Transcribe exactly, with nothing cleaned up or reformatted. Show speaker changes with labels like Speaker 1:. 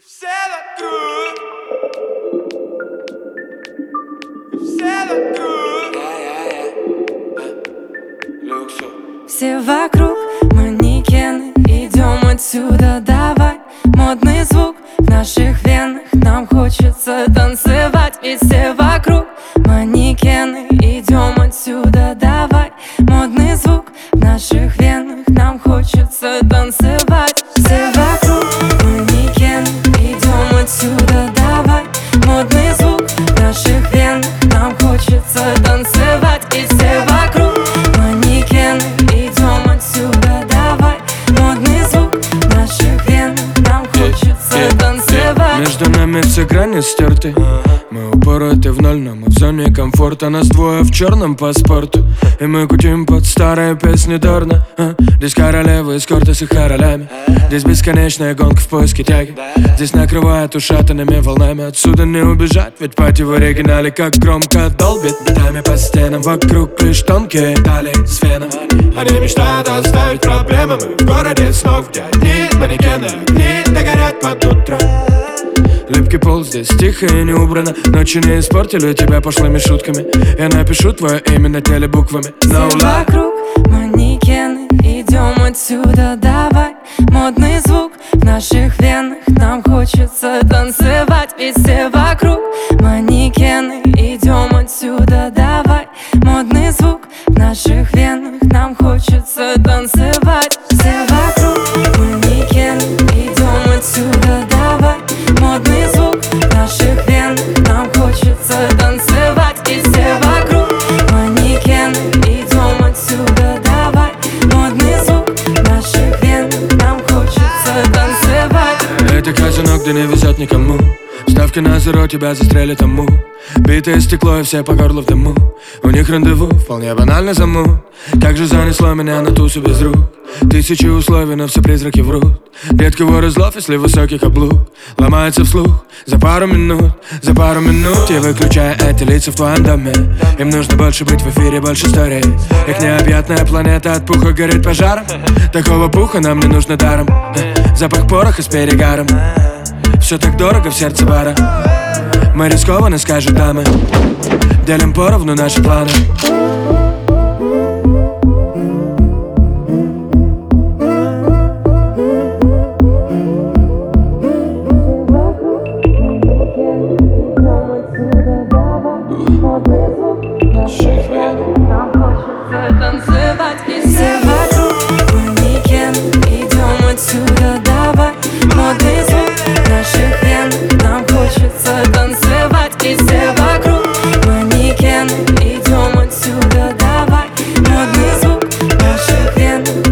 Speaker 1: Все вокруг, все вокруг,
Speaker 2: все вокруг манекены, идем отсюда, давай. Модный звук в наших венах, нам хочется танцевать. Ведь все вокруг манекены, идем отсюда, давай. Модный звук в наших венах, нам хочется танцевать. Все вокруг манекены, идем отсюда, давай. Модный звук в наших венах, нам хочется танцевать. И все вокруг манекены, идем отсюда, давай. Модный звук в наших венах, нам хочется танцевать.
Speaker 3: Между нами все грани стерты, мы упороты в ноль, но мы в зоне комфорта. Нас двое в черном паспорту, и мы кутим под старые песни Дорна. а? Здесь королевы эскорты с их королями, здесь бесконечная гонка в поиске тяги. Здесь накрывает ушатанными волнами, отсюда не убежать, ведь пати в оригинале как громко долбит битами по стенам. Вокруг лишь тонкие талии с феном.
Speaker 1: Они мечтают оставить проблемы. Мы в городе снов, где одни манекены, огни догорят под утро.
Speaker 3: Липкий пол здесь тихо и не убрано. Ночи не испортили тебя пошлыми шутками. Я напишу твое имя на теле буквами. No
Speaker 2: Все
Speaker 3: lie.
Speaker 2: вокруг манекены, идем отсюда, давай. Модный звук в наших венах, нам хочется танцевать. Ведь все вокруг манекены, идем отсюда, давай. Модный звук в наших венах, нам хочется танцевать. Все вокруг манекены, идем отсюда, давай. Модный звук в наших венах, нам хочется танцевать. И все вокруг манекены, идем отсюда, давай. Модный звук в наших венах, нам хочется танцевать.
Speaker 3: Это казино, где не везет никому. Ставки на зеро, тебя застрелит тому. Битое стекло и все по горло в дыму. У них рандеву, вполне банально замут. Так же занесло меня на тусу без рук. Тысячи условий, но все призраки врут. Редко вор из лов, если высокий каблук. Ломается вслух за пару минут. За пару минут я выключаю эти лица в твоем доме. Им нужно больше быть в эфире, больше историй. Их необъятная планета от пуха горит пожаром. Такого пуха нам не нужно даром. Запах пороха с перегаром. Все так дорого в сердце бара. Мы рискованно, скажут дамы. Делим поровну наши планы.
Speaker 2: Нам хочется танцевать. И все вокруг манекены, идем отсюда, давай. Модный звук в наших венах, нам хочется танцевать. И все вокруг манекены, идем отсюда, давай. Модный звук в наших венах,